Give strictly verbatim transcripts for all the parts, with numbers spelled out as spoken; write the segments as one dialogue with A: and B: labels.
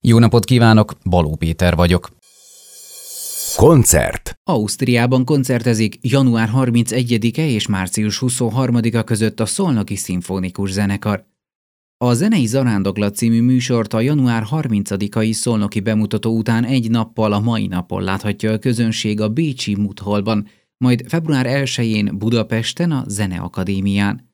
A: Jó napot kívánok, Baló Péter vagyok.
B: Koncert.
C: Ausztriában koncertezik január harmincegyedike és március huszonharmadika között a Szolnoki Szimfonikus Zenekar. A Zenei Zarándoklat című műsort a január harmincadikai szolnoki bemutató után egy nappal a mai napon láthatja a közönség a bécsi Mut-Hallban, majd február elsején Budapesten a Zeneakadémián.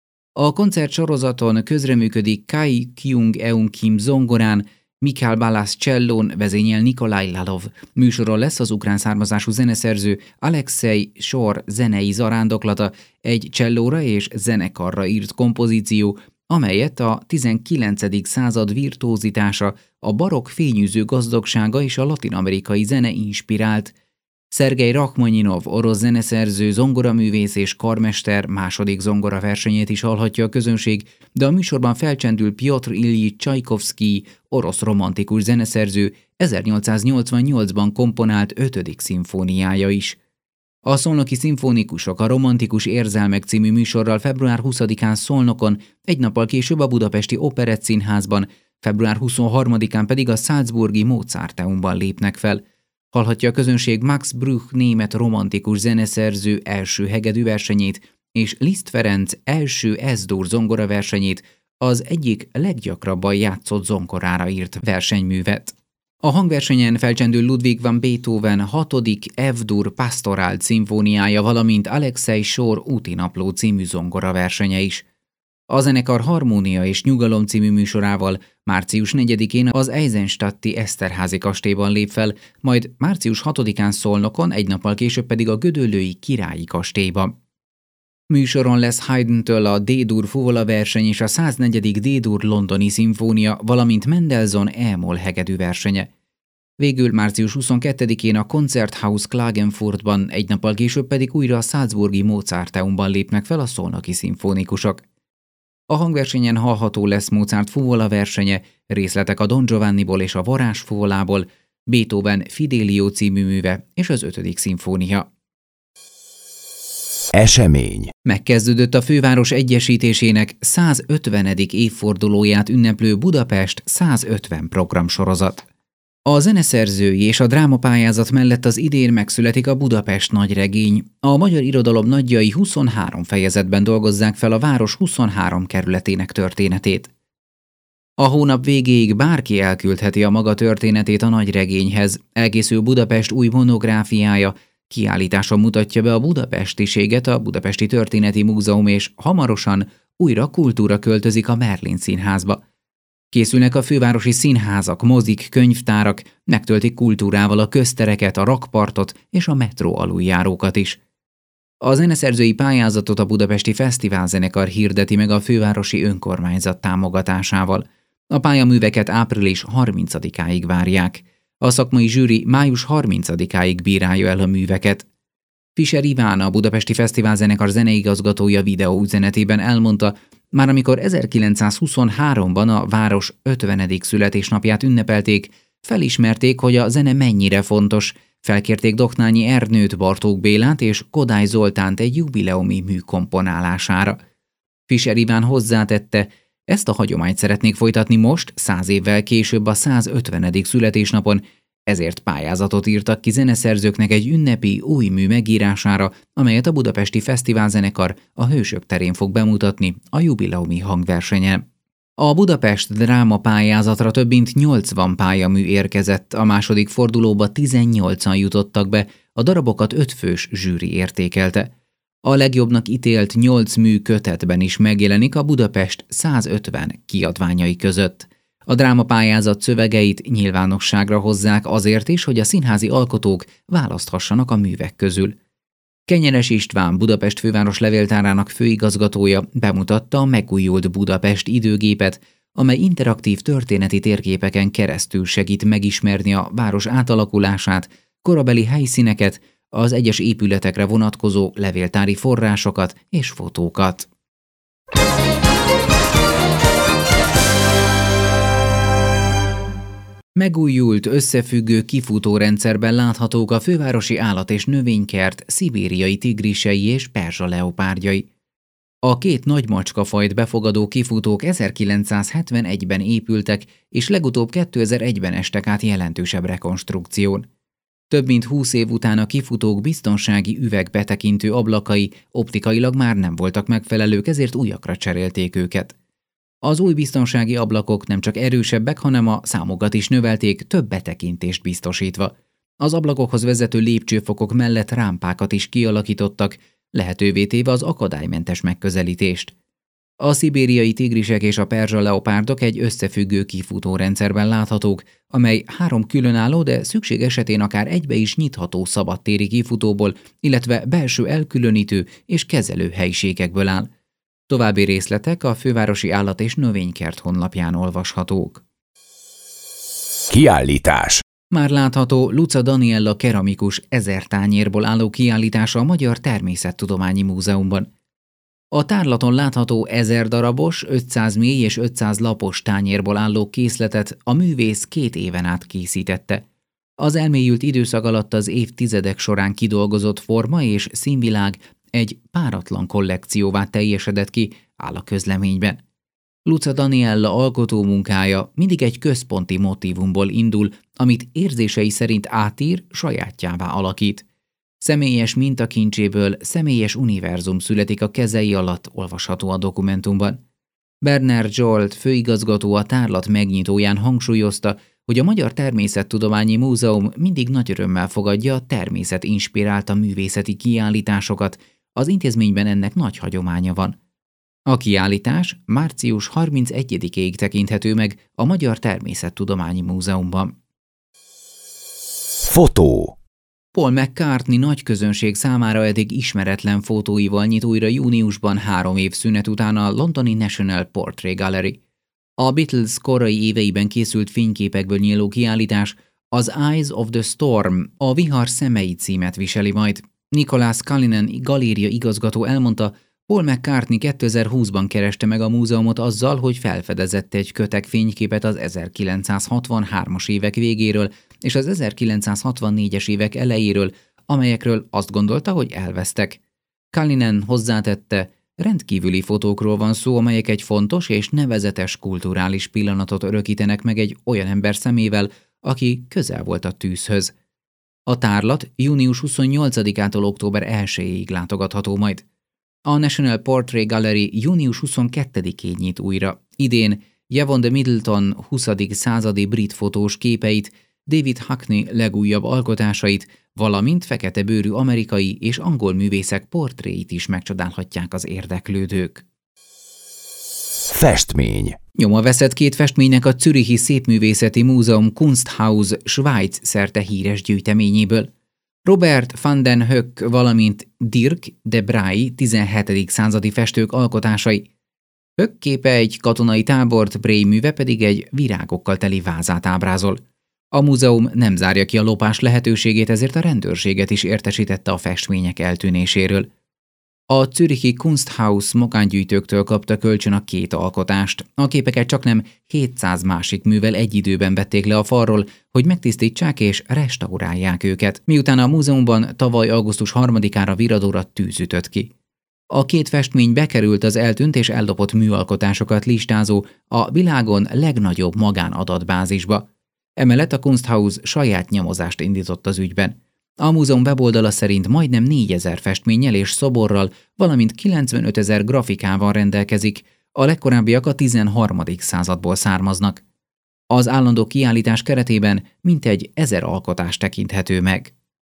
C: A koncertsorozaton közreműködik Kai Kyung-eun Kim zongorán, Mikhail Balas csellón, vezényel Nikolaj Lalov. Műsoron lesz az ukrán származású zeneszerző Alexei Sor zenei zarándoklata, egy csellóra és zenekarra írt kompozíció, amelyet a tizenkilencedik század virtuózitása, a barokk fényűző gazdagsága és a latin-amerikai zene inspirált. Szergej Rachmaninov, orosz zeneszerző, zongoraművész és karmester második zongoraversenyét is hallhatja a közönség, de a műsorban felcsendül Pjotr Iljich Csajkovszkij, orosz romantikus zeneszerző ezernyolcszáznyolcvannyolcban komponált ötödik szimfóniája is. A Szolnoki Szimfonikusok a Romantikus Érzelmek című műsorral február huszadikán Szolnokon, egy nappal később a budapesti Operettszínházban, február huszonharmadikán pedig a salzburgi Mozarteumban lépnek fel. Hallhatja a közönség Max Bruch német romantikus zeneszerző első hegedű versenyét és Liszt Ferenc első S-dur zongoraversenyét, az egyik leggyakrabban játszott zongorára írt versenyművet. A hangversenyen felcsendül Ludwig van Beethoven hatodik F-dur Pastoral szimfóniája, valamint Alexei Sor útinapló című zongoraversenye is. A zenekar Harmónia és Nyugalom című műsorával március negyedikén az Eisenstadti Eszterházy kastélyban lép fel, majd március hatodikán Szolnokon, egy nappal később pedig a gödöllői Királyi kastélyban. Műsoron lesz Haydntől a D-dur fuvola verseny és a száznegyedik D-dur londoni szimfónia, valamint Mendelssohn E-moll hegedű versenye. Végül március huszonkettedikén a Konzerthaus Klagenfurtban, egy nappal később pedig újra a salzburgi Mozarteumban lépnek fel a szolnoki szimfonikusok. A hangversenyen hallható lesz Mozart fuvola versenye, részletek a Don Giovanniból és a Varázs fuvolából, Beethoven Fidelio című műve és az ötödik szimfónia.
B: Esemény.
C: Megkezdődött a főváros egyesítésének százötvenedik évfordulóját ünneplő Budapest százötven programsorozat. A zeneszerzői és a drámapályázat mellett az idén megszületik a Budapest nagyregény. A magyar irodalom nagyjai huszonhárom fejezetben dolgozzák fel a város huszonhárom kerületének történetét. A hónap végéig bárki elküldheti a maga történetét a nagyregényhez. Elkészül Budapest új monográfiája, kiállításon mutatja be a budapestiséget a Budapesti Történeti Múzeum, és hamarosan újra kultúra költözik a Merlin Színházba. Készülnek a fővárosi színházak, mozik, könyvtárak, megtöltik kultúrával a köztereket, a rakpartot és a metró aluljárókat is. A zeneszerzői pályázatot a Budapesti Fesztiválzenekar hirdeti meg a fővárosi önkormányzat támogatásával. A pályaműveket április harmincadikáig várják. A szakmai zsűri május harmincadikáig bírálja el a műveket. Fischer Iván, a Budapesti Fesztiválzenekar zeneigazgatója videóüzenetében elmondta, már amikor ezerkilencszázhuszonháromban a város ötvenedik születésnapját ünnepelték, felismerték, hogy a zene mennyire fontos, felkérték Doknányi Ernőt, Bartók Bélát és Kodály Zoltánt egy jubileumi mű komponálására. Fischer Iván hozzátette, ezt a hagyományt szeretnék folytatni most, száz évvel később a százötvenedik születésnapon, ezért pályázatot írtak ki zeneszerzőknek egy ünnepi új mű megírására, amelyet a Budapesti Fesztiválzenekar a Hősök terén fog bemutatni a jubileumi hangversenyen. A Budapest dráma pályázatra több mint nyolcvan pályamű érkezett, a második fordulóba tizennyolcan jutottak be, a darabokat ötfős zsűri értékelte. A legjobbnak ítélt nyolc mű kötetben is megjelenik a Budapest százötven kiadványai között. A drámapályázat szövegeit nyilvánosságra hozzák azért is, hogy a színházi alkotók választhassanak a művek közül. Kenyeres István, Budapest főváros levéltárának főigazgatója bemutatta a megújult Budapest időgépet, amely interaktív történeti térképeken keresztül segít megismerni a város átalakulását, korabeli helyszíneket, az egyes épületekre vonatkozó levéltári forrásokat és fotókat. Megújult, összefüggő kifutórendszerben láthatók a fővárosi állat- és növénykert szibériai tigrisei és perzsa leopárdjai. A két nagy macskafajt befogadó kifutók ezerkilencszázhetvenegyben épültek, és legutóbb kétezer-egyben estek át jelentősebb rekonstrukción. Több mint húsz év után a kifutók biztonsági üvegbetekintő ablakai optikailag már nem voltak megfelelők, ezért újakra cserélték őket. Az új biztonsági ablakok nem csak erősebbek, hanem a számokat is növelték, több betekintést biztosítva. Az ablakokhoz vezető lépcsőfokok mellett rámpákat is kialakítottak, lehetővé téve az akadálymentes megközelítést. A szibériai tigrisek és a perzsa leopárdok egy összefüggő kifutó rendszerben láthatók, amely három különálló, de szükség esetén akár egybe is nyitható szabadtéri kifutóból, illetve belső elkülönítő és kezelő helyiségekből áll. További részletek a Fővárosi Állat- és Növénykert honlapján olvashatók.
B: Kiállítás.
C: Már látható Luca Daniella keramikus ezer tányérból álló kiállítása a Magyar Természettudományi Múzeumban. A tárlaton látható ezer darabos, ötszáz mély és ötszáz lapos tányérból álló készletet a művész két éven át készítette. Az elmélyült időszak alatt az évtizedek során kidolgozott forma és színvilág egy páratlan kollekcióvá teljesedett ki, áll a közleményben. Luca Daniella alkotó munkája mindig egy központi motívumból indul, amit érzései szerint átír, sajátjává alakít. Személyes mintakincséből személyes univerzum születik a kezei alatt, olvasható a dokumentumban. Bernard Zsolt főigazgató a tárlat megnyitóján hangsúlyozta, hogy a Magyar Természettudományi Múzeum mindig nagy örömmel fogadja a természet inspirálta művészeti kiállításokat, az intézményben ennek nagy hagyománya van. A kiállítás március harmincegyedikéig tekinthető meg a Magyar Természettudományi Múzeumban.
B: Fotó.
C: Paul McCartney nagy közönség számára eddig ismeretlen fotóival nyit újra júniusban három év szünet után a londoni National Portrait Gallery. A Beatles korai éveiben készült fényképekből nyíló kiállítás, az Eyes of the Storm, a vihar szemei címet viseli majd. Nicholas Cullinan galéria igazgató elmondta, Paul McCartney kétezer-húszban kereste meg a múzeumot azzal, hogy felfedezett egy kötek fényképet az ezerkilencszázhatvanhármas évek végéről és az ezerkilencszázhatvannégyes évek elejéről, amelyekről azt gondolta, hogy elvesztek. Cullinan hozzátette, rendkívüli fotókról van szó, amelyek egy fontos és nevezetes kulturális pillanatot örökítenek meg egy olyan ember szemével, aki közel volt a tűzhöz. A tárlat június huszonnyolcadikától október elsejéig látogatható majd. A National Portrait Gallery június huszonkettedikén nyit újra. Idén Yvonne de Middleton huszadik századi brit fotós képeit, David Hockney legújabb alkotásait, valamint fekete bőrű amerikai és angol művészek portréit is megcsodálhatják az érdeklődők.
B: Festmény.
C: Nyoma veszett két festménynek a Zürichi Szépművészeti Múzeum Kunsthaus Svájc szerte híres gyűjteményéből. Robert van den Höck, valamint Dirk de Braay tizenhetedik századi festők alkotásai. Höck képe egy katonai tábort, Braay műve pedig egy virágokkal teli vázát ábrázol. A múzeum nem zárja ki a lopás lehetőségét, ezért a rendőrséget is értesítette a festmények eltűnéséről. A Zürichi Kunsthaus magángyűjtőktől kapta kölcsön a két alkotást. A képeket csaknem hétszáz másik művel egy időben vették le a falról, hogy megtisztítsák és restaurálják őket, miután a múzeumban tavaly augusztus harmadikára viradóra tűz ütött ki. A két festmény bekerült az eltűnt és eldobott műalkotásokat listázó, a világon legnagyobb magánadatbázisba. Emellett a Kunsthaus saját nyomozást indított az ügyben. A múzeum weboldala szerint majdnem négyezer festménnyel és szoborral, valamint kilencvenötezer grafikával rendelkezik, a legkorábbiak a tizenharmadik századból származnak. Az állandó kiállítás keretében mintegy ezer alkotás tekinthető meg.